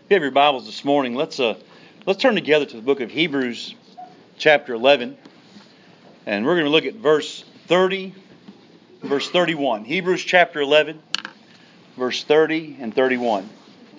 If you have your Bibles this morning, let's turn together to the book of Hebrews, chapter 11, and we're going to look at verse 30, verse 31. Hebrews chapter 11, verse 30 and 31.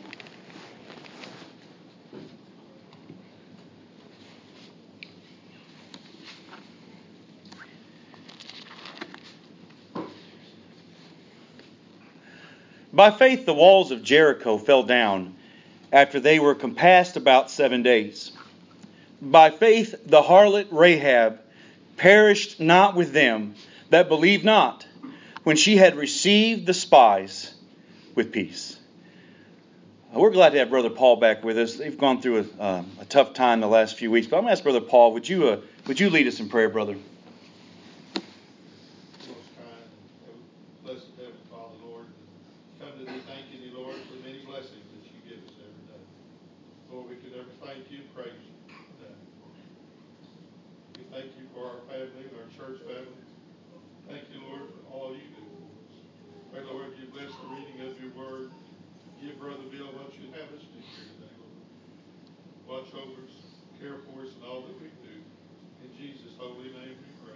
By faith the walls of Jericho fell down after they were compassed about 7 days. By faith the harlot Rahab perished not with them that believed not, when she had received the spies with peace. We're glad to have Brother Paul back with us. They've gone through a tough time the last few weeks, but I'm going to ask Brother Paul, would you lead us in prayer, brother? Watch over us, care for us in all that we do. In Jesus' holy name we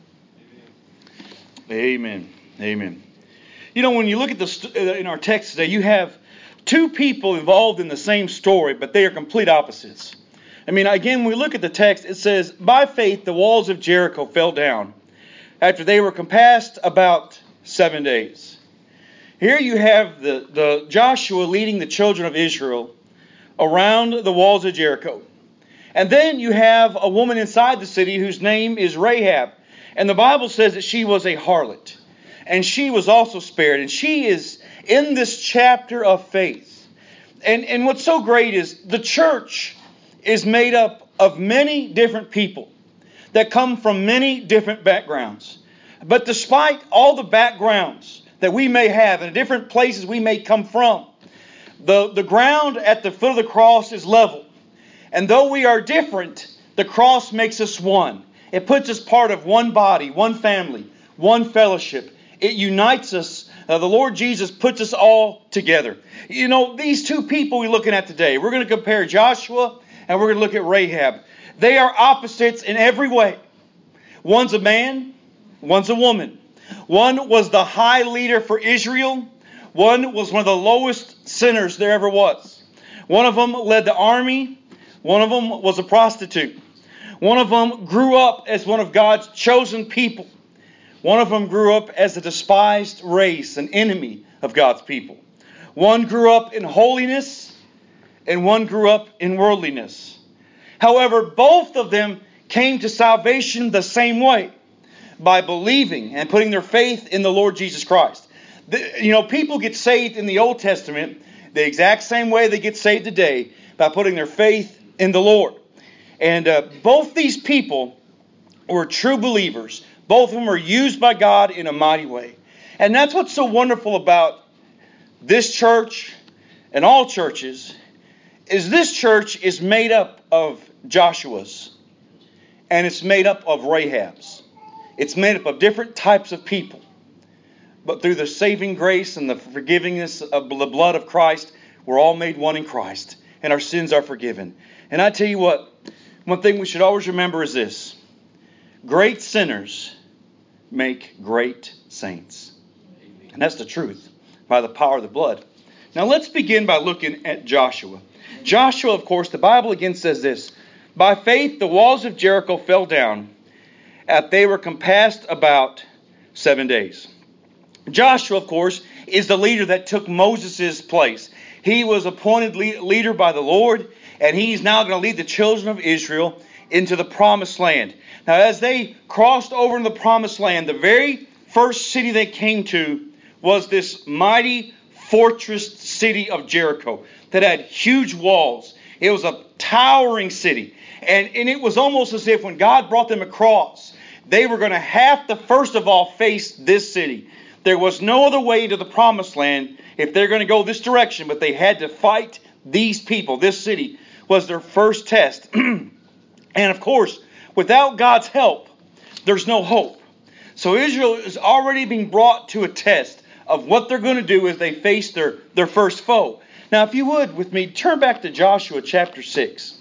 pray. Amen. Amen. You know, when you look at in our text today, you have two people involved in the same story, but they are complete opposites. I mean, again, when we look at the text, it says, by faith the walls of Jericho fell down after they were compassed about 7 days. Here you have the Joshua leading the children of Israel around the walls of Jericho. And then you have a woman inside the city whose name is Rahab. And the Bible says that she was a harlot. And she was also spared. And she is in this chapter of faith. And what's so great is the church is made up of many different people that come from many different backgrounds. But despite all the backgrounds that we may have and the different places we may come from, the ground at the foot of the cross is level. And though we are different, the cross makes us one. It puts us part of one body, one family, one fellowship. It unites us. The Lord Jesus puts us all together. You know, these two people we're looking at today, we're going to compare Joshua and we're going to look at Rahab. They are opposites in every way. One's a man, one's a woman. One was the high leader for Israel. One was one of the lowest sinners there ever was. One of them led the army. One of them was a prostitute. One of them grew up as one of God's chosen people. One of them grew up as a despised race, an enemy of God's people. One grew up in holiness, and one grew up in worldliness. However, both of them came to salvation the same way, by believing and putting their faith in the Lord Jesus Christ. People get saved in the Old Testament the exact same way they get saved today, by putting their faith in the Lord. And both these people were true believers. Both of them are used by God in a mighty way. And that's what's so wonderful about this church and all churches, is this church is made up of Joshuas. And it's made up of Rahabs. It's made up of different types of people. But through the saving grace and the forgivingness of the blood of Christ, we're all made one in Christ. And our sins are forgiven. And I tell you what, one thing we should always remember is this. Great sinners make great saints. And that's the truth, by the power of the blood. Now let's begin by looking at Joshua. Joshua, of course, the Bible again says this. By faith the walls of Jericho fell down, after they were compassed about 7 days. Joshua, of course, is the leader that took Moses' place. He was appointed leader by the Lord, and he's now going to lead the children of Israel into the promised land. Now, as they crossed over into the promised land, the very first city they came to was this mighty fortress city of Jericho that had huge walls. It was a towering city. And it was almost as if when God brought them across, they were going to have to first of all face this city. There was no other way to the promised land if they're going to go this direction, but they had to fight these people. This city was their first test. And of course, without God's help, there's no hope. So Israel is already being brought to a test of what they're going to do as they face their first foe. Now, if you would, with me, turn back to Joshua chapter 6.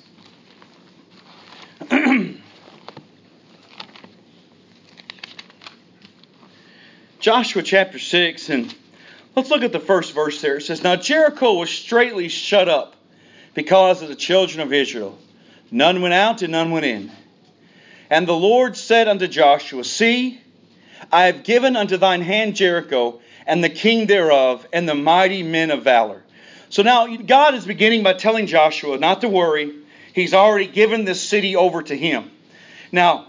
Joshua chapter 6, and let's look at the first verse there. It says, Now Jericho was straitly shut up because of the children of Israel. None went out and none went in. And the Lord said unto Joshua, See, I have given unto thine hand Jericho, and the king thereof, and the mighty men of valor. So now God is beginning by telling Joshua not to worry. He's already given this city over to him. Now,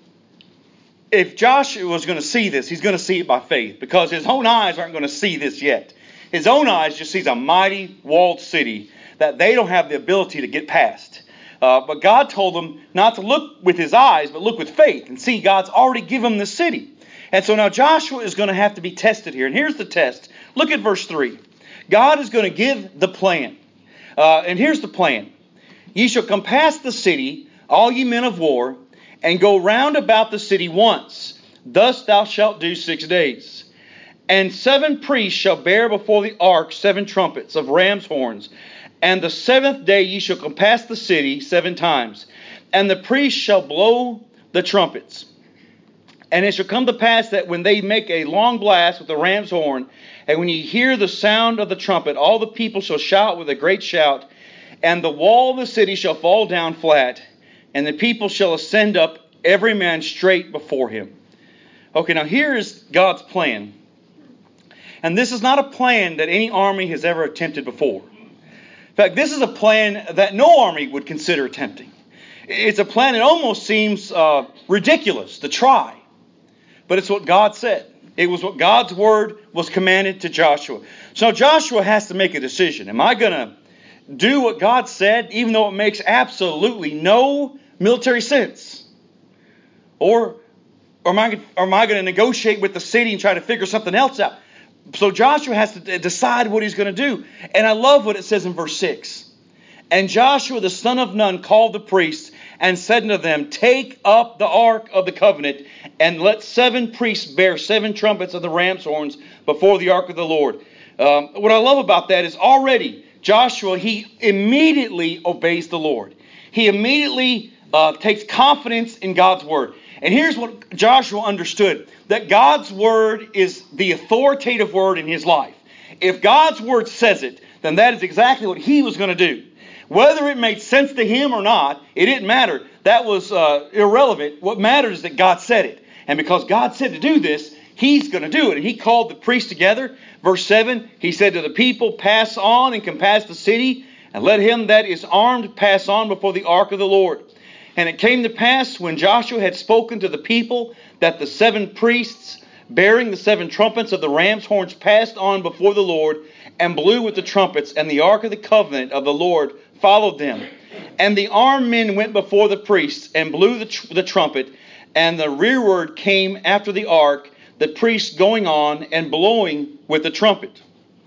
if Joshua was going to see this, he's going to see it by faith, because his own eyes aren't going to see this yet. His own eyes just sees a mighty walled city that they don't have the ability to get past. But God told him not to look with his eyes, but look with faith and see God's already given him the city. And so now Joshua is going to have to be tested here. And here's the test. Look at verse 3. God is going to give the plan. And here's the plan. Ye shall compass the city, all ye men of war, and go round about the city once. Thus thou shalt do 6 days. And 7 priests shall bear before the ark 7 trumpets of ram's horns. And the 7th day ye shall compass the city 7 times. And the priests shall blow the trumpets. And it shall come to pass that when they make a long blast with the ram's horn, and when ye hear the sound of the trumpet, all the people shall shout with a great shout, and the wall of the city shall fall down flat, and the people shall ascend up, every man straight before him. Okay, now here is God's plan. And this is not a plan that any army has ever attempted before. In fact, this is a plan that no army would consider attempting. It's a plan that almost seems ridiculous to try. But it's what God said. It was what God's word was commanded to Joshua. So Joshua has to make a decision. Am I going to do what God said, even though it makes absolutely no military sense? Or am I going to negotiate with the city and try to figure something else out? So Joshua has to decide what he's going to do. And I love what it says in verse 6. And Joshua the son of Nun called the priests and said unto them, Take up the ark of the covenant, and let 7 priests bear 7 trumpets of the ram's horns before the ark of the Lord. What I love about that is already Joshua, he immediately obeys the Lord. He immediately takes confidence in God's word. And here's what Joshua understood, that God's word is the authoritative word in his life. If God's word says it, then that is exactly what he was going to do. Whether it made sense to him or not, it didn't matter. That was irrelevant. What mattered is that God said it. And because God said to do this, he's going to do it. And he called the priests together. Verse 7, he said to the people, Pass on and compass the city, and let him that is armed pass on before the ark of the Lord. And it came to pass, when Joshua had spoken to the people, that the 7 priests, bearing the 7 trumpets of the ram's horns, passed on before the Lord, and blew with the trumpets, and the ark of the covenant of the Lord followed them. And the armed men went before the priests, and blew the trumpet, and the rearward came after the ark, the priests going on, and blowing with the trumpet.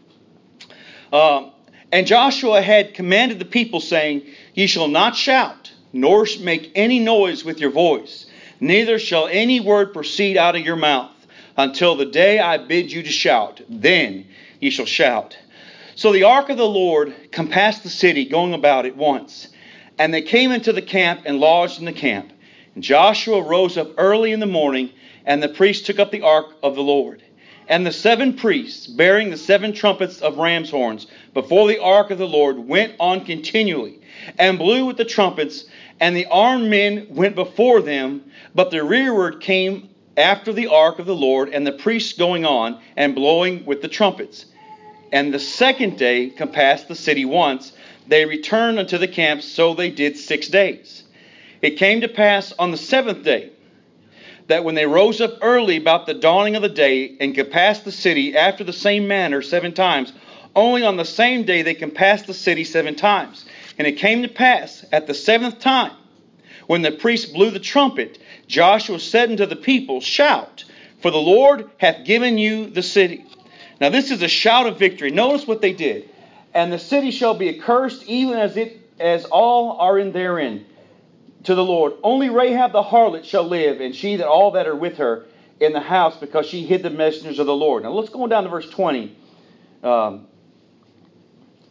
And Joshua had commanded the people, saying, Ye shall not shout, nor make any noise with your voice, neither shall any word proceed out of your mouth, until the day I bid you to shout. Then ye shall shout. So the ark of the Lord compassed the city, going about it once. And they came into the camp and lodged in the camp. And Joshua rose up early in the morning, and the priests took up the ark of the Lord. And the 7 priests, bearing the 7 trumpets of ram's horns before the ark of the Lord, went on continually, and blew with the trumpets, and the armed men went before them, but the rearward came after the ark of the Lord, and the priests going on, and blowing with the trumpets. And the 2nd day compassed the city once. They returned unto the camp, so they did 6 days. It came to pass on the 7th day, that when they rose up early about the dawning of the day, and compassed the city after the same manner 7 times, only on the same day they compassed the city 7 times. And it came to pass at the 7th time, when the priest blew the trumpet, Joshua said unto the people, Shout, for the Lord hath given you the city. Now this is a shout of victory. Notice what they did. And the city shall be accursed, even as all are in therein, to the Lord. Only Rahab the harlot shall live, and she that all that are with her in the house, because she hid the messengers of the Lord. Now let's go down to verse 20.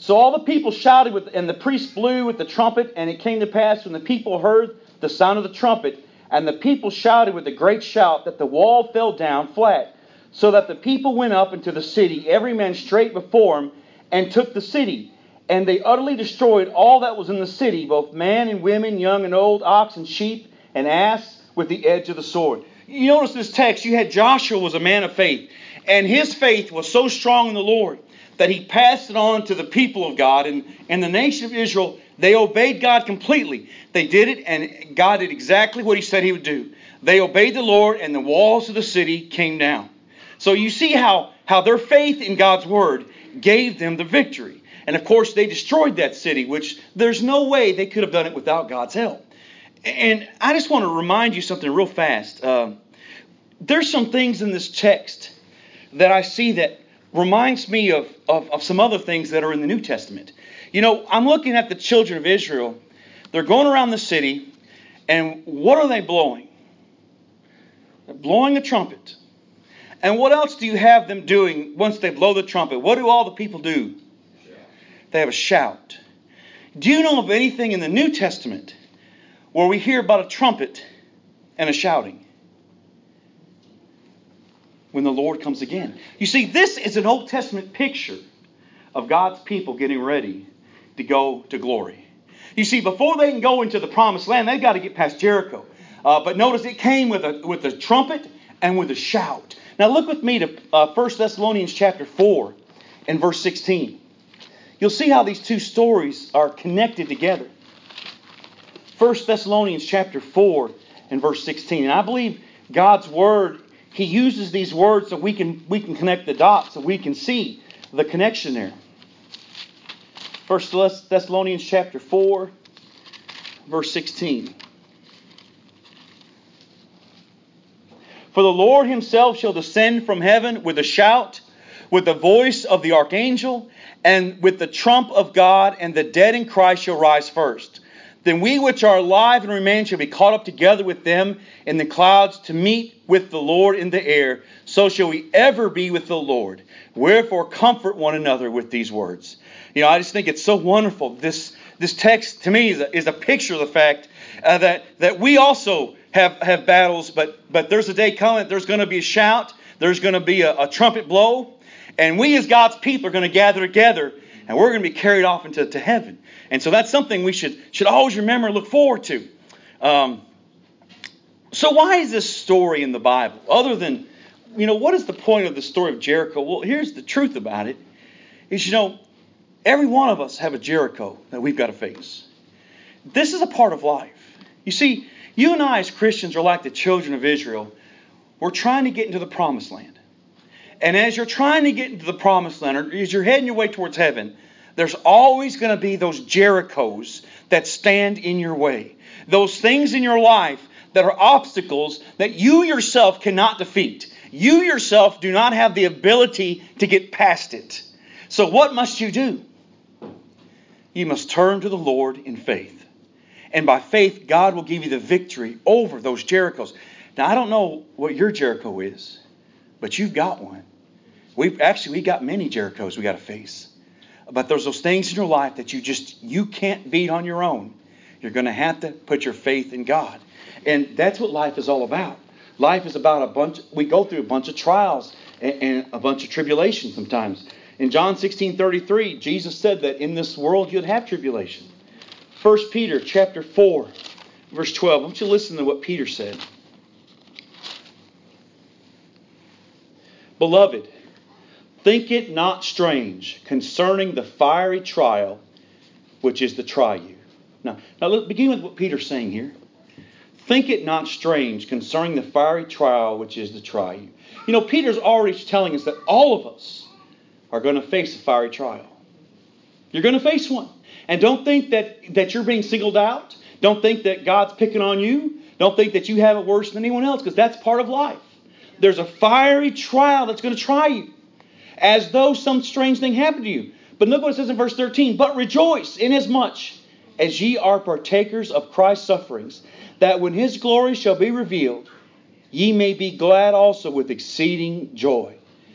So all the people shouted, and the priest blew with the trumpet, and it came to pass when the people heard the sound of the trumpet, and the people shouted with a great shout, that the wall fell down flat, so that the people went up into the city, every man straight before him, and took the city. And they utterly destroyed all that was in the city, both man and women, young and old, ox and sheep, and ass, with the edge of the sword. You notice this text, you had Joshua was a man of faith, and his faith was so strong in the Lord that he passed it on to the people of God. And the nation of Israel, they obeyed God completely. They did it, and God did exactly what he said he would do. They obeyed the Lord, and the walls of the city came down. So you see how their faith in God's word gave them the victory. And of course, they destroyed that city, which there's no way they could have done it without God's help. And I just want to remind you something real fast. There's some things in this text that I see that reminds me of some other things that are in the New Testament. You know, I'm looking at the children of Israel. They're going around the city, and what are they blowing? They're blowing a trumpet. And what else do you have them doing once they blow the trumpet? What do all the people do? They have a shout. Do you know of anything in the New Testament where we hear about a trumpet and a shouting when the Lord comes again? You see, this is an Old Testament picture of God's people getting ready to go to glory. You see, before they can go into the promised land, they've got to get past Jericho. But notice it came with a trumpet and with a shout. Now look with me to 1 Thessalonians chapter 4 and verse 16. You'll see how these two stories are connected together. 1 Thessalonians chapter 4 and verse 16. And I believe God's word, He uses these words so we can connect the dots, so we can see the connection there. 1 Thessalonians chapter 4, verse 16. For the Lord Himself shall descend from heaven with a shout, with the voice of the archangel, and with the trump of God, and the dead in Christ shall rise first. Then we which are alive and remain shall be caught up together with them in the clouds to meet with the Lord in the air. So shall we ever be with the Lord. Wherefore comfort one another with these words. You know, I just think it's so wonderful. This text to me is a picture of the fact that we also have battles, but there's a day coming. There's going to be a shout. There's going to be a trumpet blow. And we as God's people are going to gather together, and we're going to be carried off into heaven. And so that's something we should always remember and look forward to. So why is this story in the Bible? Other than, what is the point of the story of Jericho? Well, here's the truth about it. Is, every one of us have a Jericho that we've got to face. This is a part of life. You see, you and I as Christians are like the children of Israel. We're trying to get into the promised land. And as you're trying to get into the promised land, or as you're heading your way towards heaven, there's always going to be those Jerichos that stand in your way. Those things in your life that are obstacles that you yourself cannot defeat. You yourself do not have the ability to get past it. So what must you do? You must turn to the Lord in faith. And by faith, God will give you the victory over those Jerichos. Now, I don't know what your Jericho is, but you've got one. We got many Jerichos we got to face. But there's those things in your life that you can't beat on your own. You're going to have to put your faith in God. And that's what life is all about. Life is about we go through a bunch of trials and a bunch of tribulations sometimes. In John 16:33, Jesus said that in this world you'd have tribulation. 1 Peter chapter 4, verse 12. I want you to listen to what Peter said. Beloved, think it not strange concerning the fiery trial which is to try you. Now begin with what Peter's saying here. Think it not strange concerning the fiery trial which is to try you. Peter's already telling us that all of us are going to face a fiery trial. You're going to face one. And don't think that you're being singled out. Don't think that God's picking on you. Don't think that you have it worse than anyone else, because that's part of life. There's a fiery trial that's going to try you, as though some strange thing happened to you. But look what it says in verse 13. But rejoice inasmuch as ye are partakers of Christ's sufferings, that when His glory shall be revealed, ye may be glad also with exceeding joy.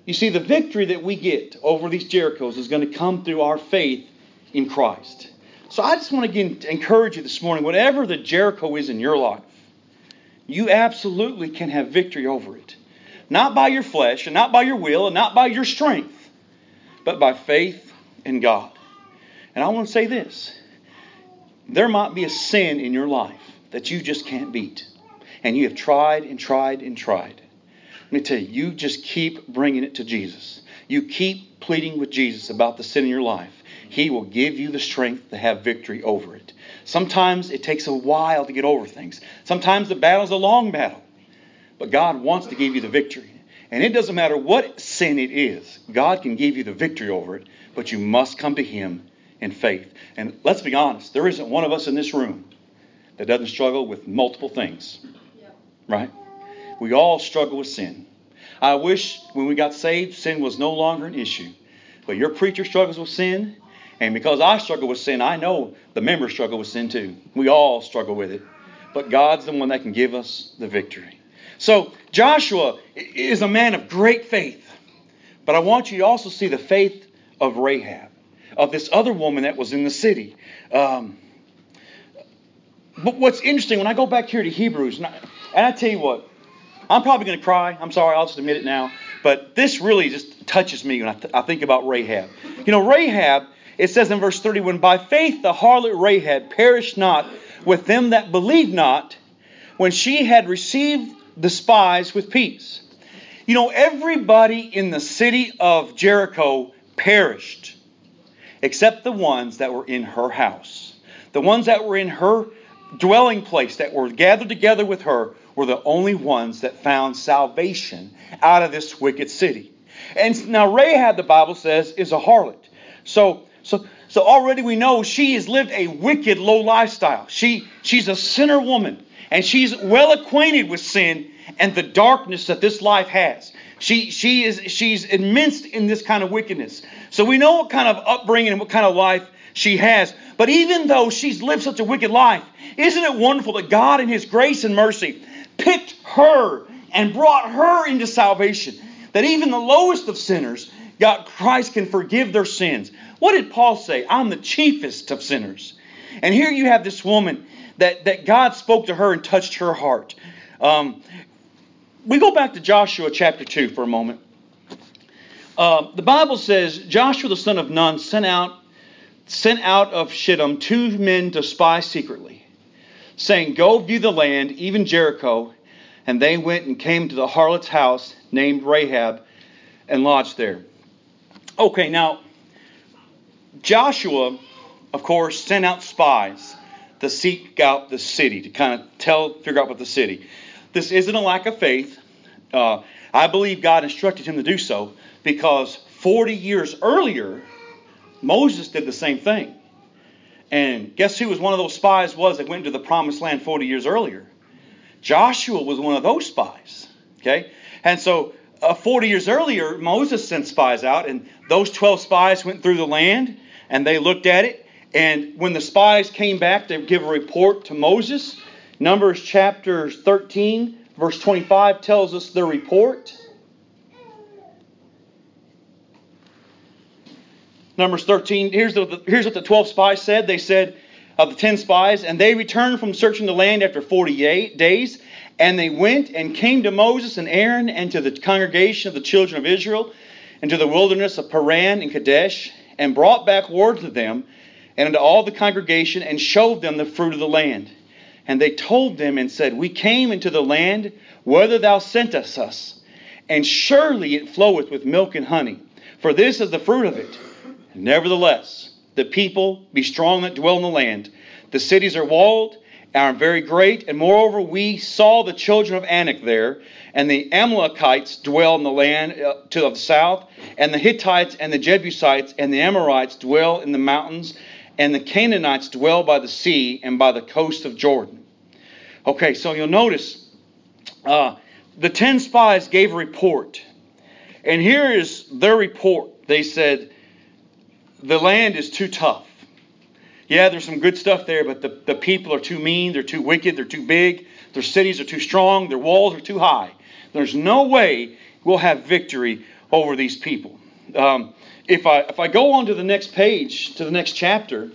You see, the victory that we get over these Jerichos is going to come through our faith in Christ. So I just want to encourage you this morning, whatever the Jericho is in your life, you absolutely can have victory over it. Not by your flesh, and not by your will, and not by your strength, but by faith in God. And I want to say this. There might be a sin in your life that you just can't beat. And you have tried and tried and tried. Let me tell you, you just keep bringing it to Jesus. You keep pleading with Jesus about the sin in your life. He will give you the strength to have victory over it. Sometimes it takes a while to get over things. Sometimes the battle's a long battle. But God wants to give you the victory. And it doesn't matter what sin it is. God can give you the victory over it. But you must come to Him in faith. And let's be honest, there isn't one of us in this room that doesn't struggle with multiple things. Yep. Right? We all struggle with sin. I wish when we got saved, sin was no longer an issue. But your preacher struggles with sin. And because I struggle with sin, I know the members struggle with sin too. We all struggle with it. But God's the one that can give us the victory. So Joshua is a man of great faith. But I want you to also see the faith of Rahab, of this other woman that was in the city. But what's interesting, when I go back here to Hebrews, and I tell you what, I'm probably going to cry. I'm sorry, I'll just admit it now. But this really just touches me when I think about Rahab. You know, Rahab, it says in verse 31, by faith the harlot Rahab perished not with them that believed not, when she had received the spies with peace. You know, everybody in the city of Jericho perished, except the ones that were in her house. The ones that were in her dwelling place, that were gathered together with her, were the only ones that found salvation out of this wicked city. And now Rahab, the Bible says, is a harlot. So already we know she has lived a wicked, low lifestyle. She's a sinner woman. And she's well acquainted with sin and the darkness that this life has. She's immersed in this kind of wickedness. So we know what kind of upbringing and what kind of life she has. But even though she's lived such a wicked life, isn't it wonderful that God in His grace and mercy picked her and brought her into salvation? That even the lowest of sinners, Christ can forgive their sins. What did Paul say? I'm the chiefest of sinners. And here you have this woman that God spoke to her and touched her heart. We go back to Joshua chapter 2 for a moment. The Bible says, Joshua the son of Nun sent out of Shittim 2 men to spy secretly, saying, go view the land, even Jericho. And they went and came to the harlot's house named Rahab and lodged there. Okay, now, Joshua, of course, sent out spies to seek out the city, to kind of figure out what the city. This isn't a lack of faith. I believe God instructed him to do so because 40 years earlier, Moses did the same thing. And guess who was one of those spies that went to the promised land 40 years earlier? Joshua was one of those spies. Okay? And so 40 years earlier, Moses sent spies out, and those 12 spies went through the land, and they looked at it. And when the spies came back to give a report to Moses, Numbers chapter 13, verse 25 tells us their report. Numbers 13, here's what the 12 spies said. They said, of the 10 spies, and they returned from searching the land after 48 days, and they went and came to Moses and Aaron and to the congregation of the children of Israel and to the wilderness of Paran and Kadesh, and brought back word to them and unto all the congregation, and showed them the fruit of the land. And they told them and said, we came into the land whither thou sentest us, and surely it floweth with milk and honey, for this is the fruit of it. Nevertheless, the people be strong that dwell in the land. The cities are walled, and are very great, and moreover we saw the children of Anak there, and the Amalekites dwell in the land to the south, and the Hittites and the Jebusites and the Amorites dwell in the mountains, and the Canaanites dwell by the sea and by the coast of Jordan. Okay, so you'll notice the 10 spies gave a report. And here is their report. They said, the land is too tough. Yeah, there's some good stuff there, but the people are too mean, they're too wicked, they're too big, their cities are too strong, their walls are too high. There's no way we'll have victory over these people. If I go on to the next page, to the next chapter,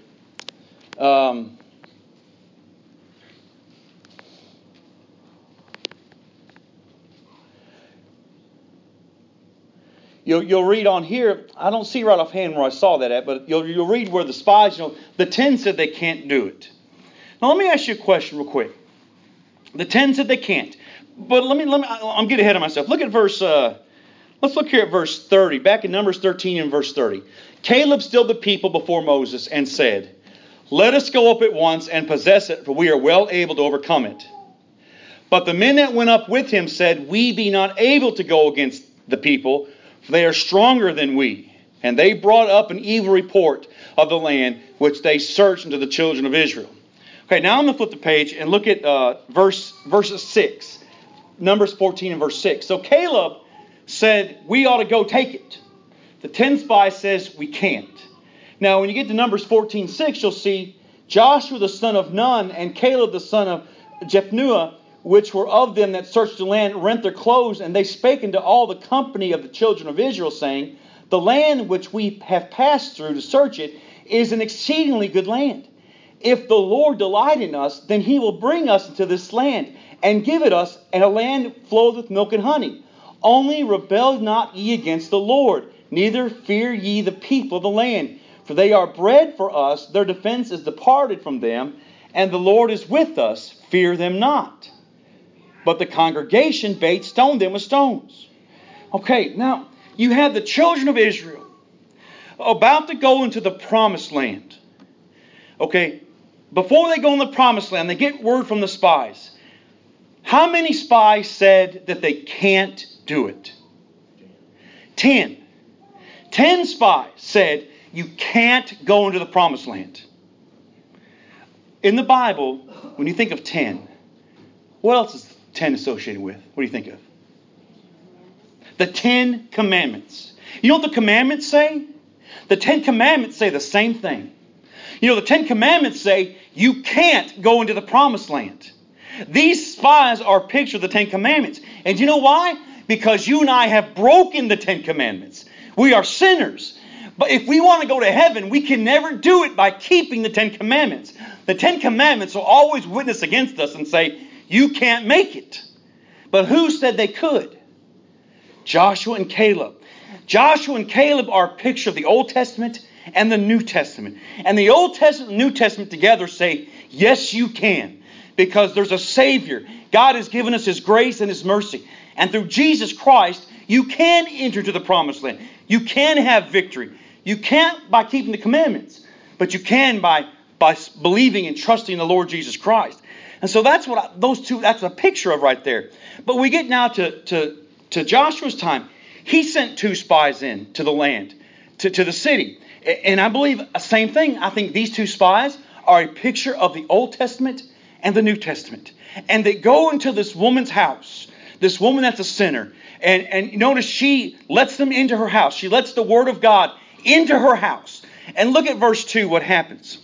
you'll read on here. I don't see right offhand where I saw that at, but you'll read where the spies, the 10 said they can't do it. Now let me ask you a question real quick. The 10 said they can't, but I'm getting ahead of myself. Look at verse. Let's look here at verse 30. Back in Numbers 13 and verse 30. Caleb stilled the people before Moses and said, "Let us go up at once and possess it, for we are well able to overcome it." But the men that went up with him said, "We be not able to go against the people, for they are stronger than we." And they brought up an evil report of the land, which they searched unto the children of Israel. Okay, now I'm going to flip the page and look at verse 6. Numbers 14 and verse 6. So Caleb said, "We ought to go take it." The 10 spies says, "We can't." Now, when you get to Numbers 14:6, you'll see Joshua the son of Nun and Caleb the son of Jephunneh, which were of them that searched the land, rent their clothes, and they spake unto all the company of the children of Israel, saying, "The land which we have passed through to search it is an exceedingly good land. If the Lord delight in us, then he will bring us into this land, and give it us, and a land floweth with milk and honey. Only rebel not ye against the Lord, neither fear ye the people of the land. For they are bread for us, their defense is departed from them, and the Lord is with us, fear them not." But the congregation bade stone them with stones. Okay, now you have the children of Israel about to go into the promised land. Okay, before they go in the promised land, they get word from the spies. How many spies said that they can't do it? 10. 10 spies said you can't go into the promised land. In the Bible, when you think of 10, what else is 10 associated with? What do you think of? The 10 Commandments. You know what the Commandments say? The 10 Commandments say the same thing. You know, the 10 Commandments say you can't go into the promised land. These spies are a picture of the 10 Commandments. And you know why? Because you and I have broken the 10 Commandments. We are sinners. But if we want to go to heaven, we can never do it by keeping the 10 Commandments. The 10 Commandments will always witness against us and say, you can't make it. But who said they could? Joshua and Caleb. Joshua and Caleb are a picture of the Old Testament and the New Testament. And the Old Testament and the New Testament together say, yes, you can. Because there's a Savior. God has given us His grace and His mercy. And through Jesus Christ, you can enter to the promised land. You can have victory. You can't by keeping the commandments. But you can by believing and trusting in the Lord Jesus Christ. And so that's what that's a picture of right there. But we get now to Joshua's time. He sent 2 spies in to the land, to the city. And I believe the same thing. I think these 2 spies are a picture of the Old Testament and the New Testament. And they go into this woman's house, this woman that's a sinner. And notice she lets them into her house. She lets the Word of God into her house. And look at verse 2, what happens.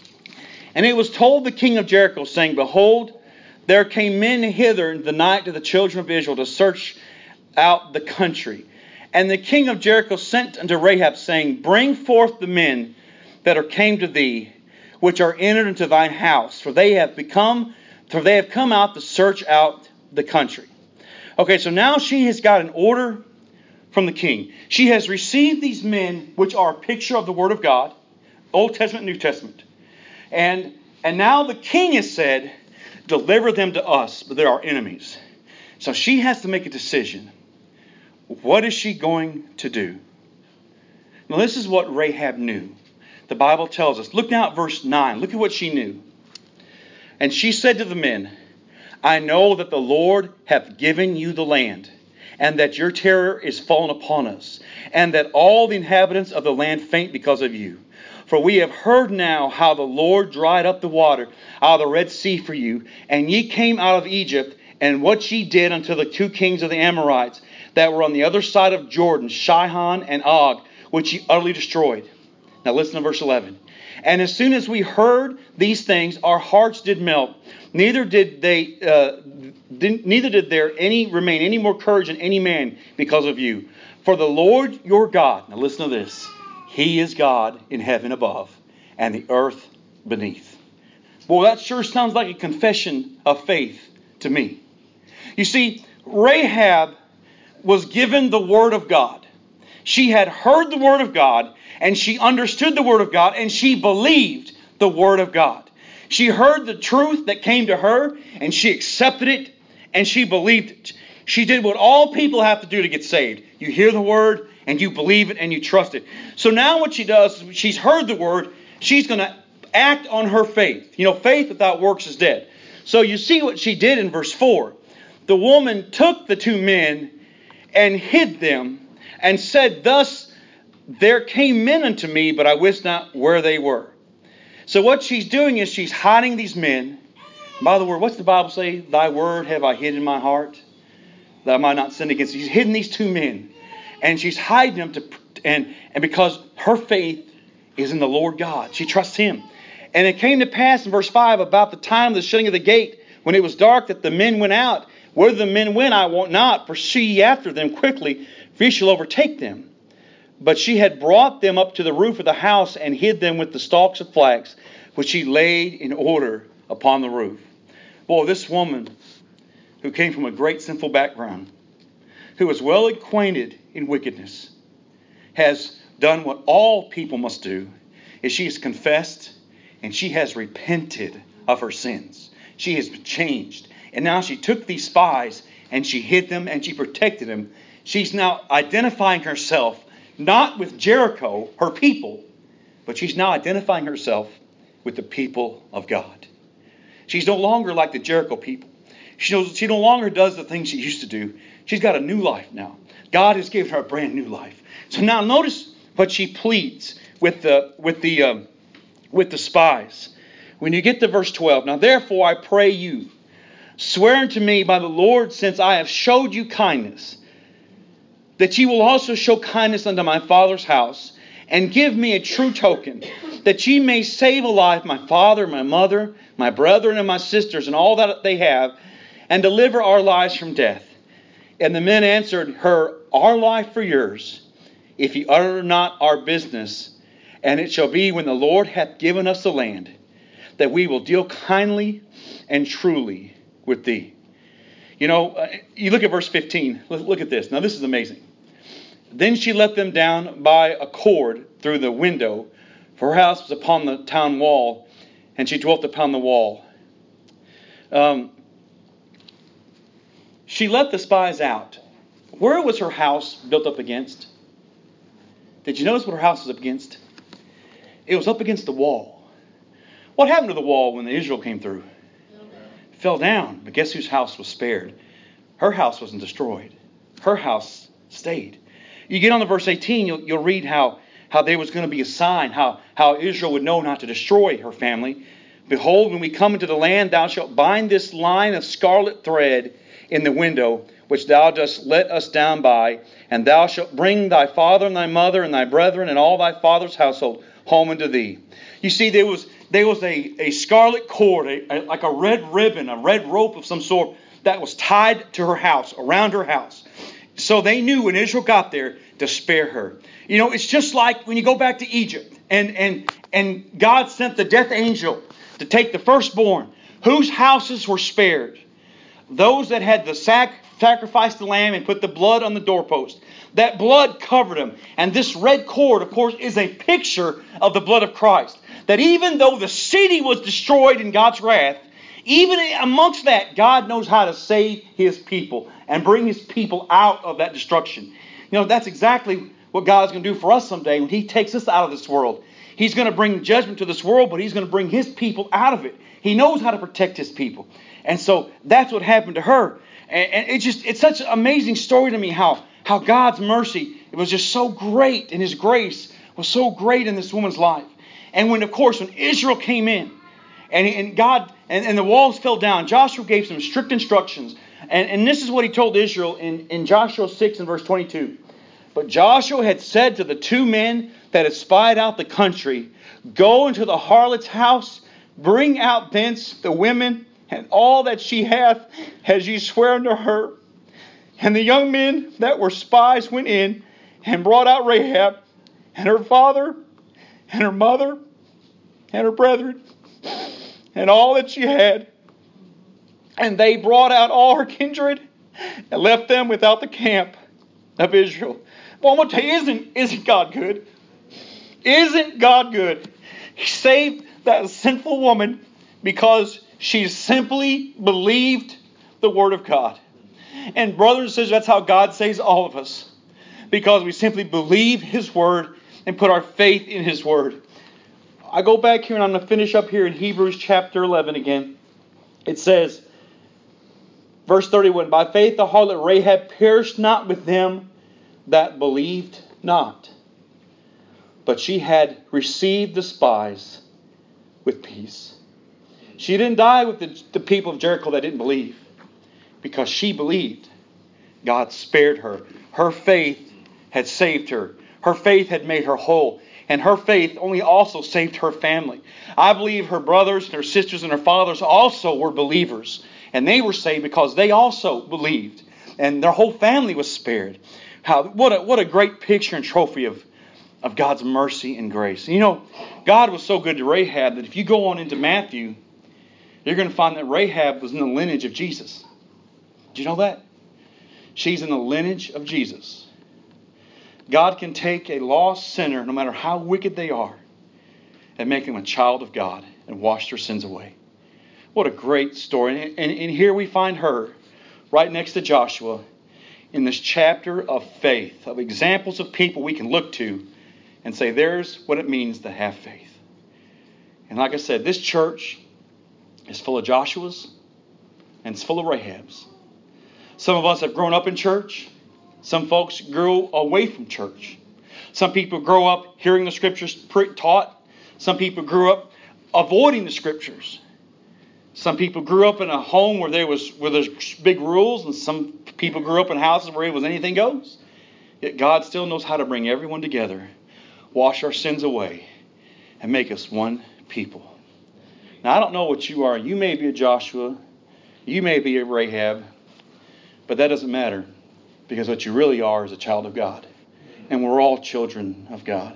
And it was told the king of Jericho, saying, Behold, there came men hither in the night to the children of Israel to search out the country. And the king of Jericho sent unto Rahab, saying, Bring forth the men that came to thee, which are entered into thine house, for they have come out to search out the country. Okay, so now she has got an order from the king. She has received these men, which are a picture of the Word of God, Old Testament, New Testament. And now the king has said, deliver them to us, but they're our enemies. So she has to make a decision. What is she going to do? Now this is what Rahab knew. The Bible tells us. Look now at verse 9. Look at what she knew. And she said to the men, I know that the Lord hath given you the land, and that your terror is fallen upon us, and that all the inhabitants of the land faint because of you. For we have heard now how the Lord dried up the water out of the Red Sea for you, and ye came out of Egypt, and what ye did unto the 2 kings of the Amorites that were on the other side of Jordan, Sihon and Og, which ye utterly destroyed. Now listen to verse 11. And as soon as we heard these things, our hearts did melt. Neither did there remain any more courage in any man because of you. For the Lord your God, now listen to this, He is God in heaven above and the earth beneath. Boy, that sure sounds like a confession of faith to me. You see, Rahab was given the Word of God. She had heard the Word of God, and she understood the Word of God, and she believed the Word of God. She heard the truth that came to her, and she accepted it, and she believed it. She did what all people have to do to get saved. You hear the Word, and you believe it, and you trust it. So now what she does, she's heard the Word, she's going to act on her faith. You know, faith without works is dead. So you see what she did in verse 4. The woman took the two men and hid them, and said, Thus there came men unto me, but I wist not where they were. So what she's doing is she's hiding these men. By the word, what's the Bible say? Thy word have I hid in my heart, that I might not sin against thee. She's hidden these two men, and she's hiding them and because her faith is in the Lord God. She trusts Him. And it came to pass in verse 5, about the time of the shutting of the gate, when it was dark, that the men went out. Where the men went, I wot not. Pursue ye after them quickly, for ye shall overtake them. But she had brought them up to the roof of the house, and hid them with the stalks of flax, which she laid in order upon the roof. Boy, this woman, who came from a great sinful background, who was well acquainted in wickedness, has done what all people must do, is she has confessed, and she has repented of her sins. She has been changed. And now she took these spies and she hid them and she protected them. She's now identifying herself not with Jericho, her people, but she's now identifying herself with the people of God. She's no longer like the Jericho people. She no longer does the things she used to do. She's got a new life now. God has given her a brand new life. So now notice what she pleads with the spies. When you get to verse 12, now therefore I pray you, swear unto me by the Lord, since I have showed you kindness, that ye will also show kindness unto my father's house, and give me a true token, that ye may save alive my father, my mother, my brethren, and my sisters, and all that they have, and deliver our lives from death. And the men answered her, Our life for yours, if ye utter not our business. And it shall be, when the Lord hath given us the land, that we will deal kindly and truly with thee. You know, you look at verse 15. Look at this. Now this is amazing. Then she let them down by a cord through the window, for her house was upon the town wall, and she dwelt upon the wall. She let the spies out. Where was her house built up against? Did you notice what her house was up against? It was up against the wall. What happened to the wall when Israel came through? Fell down. But guess whose house was spared? Her house wasn't destroyed. Her house stayed. You get on to verse 18, you'll read how there was going to be a sign, how Israel would know not to destroy her family. Behold, when we come into the land, thou shalt bind this line of scarlet thread in the window, which thou dost let us down by, and thou shalt bring thy father and thy mother and thy brethren and all thy father's household home unto thee. You see, there was a scarlet cord, like a red ribbon, a red rope of some sort that was tied to her house, around her house. So they knew when Israel got there to spare her. You know, it's just like when you go back to Egypt and God sent the death angel to take the firstborn. Whose houses were spared? Those that had the sacrificed the lamb and put the blood on the doorpost. That blood covered them. And this red cord, of course, is a picture of the blood of Christ. That even though the city was destroyed in God's wrath, even amongst that, God knows how to save His people and bring His people out of that destruction. You know, that's exactly what God's going to do for us someday when He takes us out of this world. He's going to bring judgment to this world, but He's going to bring His people out of it. He knows how to protect His people. And so that's what happened to her. And it's such an amazing story to me how God's mercy, it was just so great, and His grace was so great in this woman's life. And when Israel came in, and God, and the walls fell down, Joshua gave some strict instructions. And this is what he told Israel in Joshua 6 and verse 22. But Joshua had said to the two men that had spied out the country, Go into the harlot's house, bring out thence the women, and all that she hath, as ye swear unto her. And the young men that were spies went in, and brought out Rahab and her father and her mother and her brethren and all that she had. And they brought out all her kindred and left them without the camp of Israel. Well, I'm going to tell you, isn't God good? Isn't God good? He saved that sinful woman because she simply believed the Word of God. And brothers and sisters, that's how God saves all of us. Because we simply believe His Word and put our faith in His Word. I go back here and I'm going to finish up here in Hebrews chapter 11 again. It says, verse 31, by faith the harlot Rahab perished not with them that believed not, but she had received the spies with peace. She didn't die with the people of Jericho that didn't believe, because she believed. God spared her. Her faith had saved her. Her faith had made her whole. And her faith only also saved her family. I believe her brothers and her sisters and her fathers also were believers. And they were saved because they also believed. And their whole family was spared. What a great picture and trophy of God's mercy and grace. You know, God was so good to Rahab that if you go on into Matthew, you're going to find that Rahab was in the lineage of Jesus. Did you know that? She's in the lineage of Jesus. God can take a lost sinner, no matter how wicked they are, and make them a child of God and wash their sins away. What a great story. And here we find her right next to Joshua in this chapter of faith, of examples of people we can look to and say, there's what it means to have faith. And like I said, this church is full of Joshuas and it's full of Rahabs. Some of us have grown up in church. Some folks grew away from church. Some people grow up hearing the Scriptures taught. Some people grew up avoiding the Scriptures. Some people grew up in a home where there's big rules, and some people grew up in houses where it was anything goes. Yet God still knows how to bring everyone together, wash our sins away, and make us one people. Now, I don't know what you are. You may be a Joshua. You may be a Rahab. But that doesn't matter. Because what you really are is a child of God. And we're all children of God.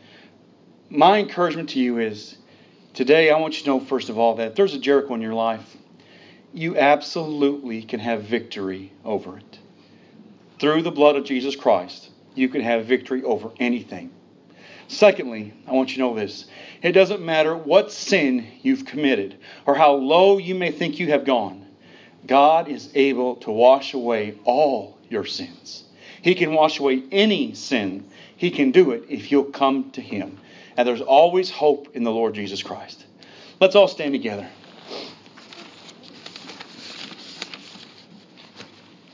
My encouragement to you is, today I want you to know, first of all, that if there's a Jericho in your life, you absolutely can have victory over it. Through the blood of Jesus Christ, you can have victory over anything. Secondly, I want you to know this. It doesn't matter what sin you've committed or how low you may think you have gone. God is able to wash away all your sins. He can wash away any sin. He can do it if you'll come to Him. And there's always hope in the Lord Jesus Christ. Let's all stand together.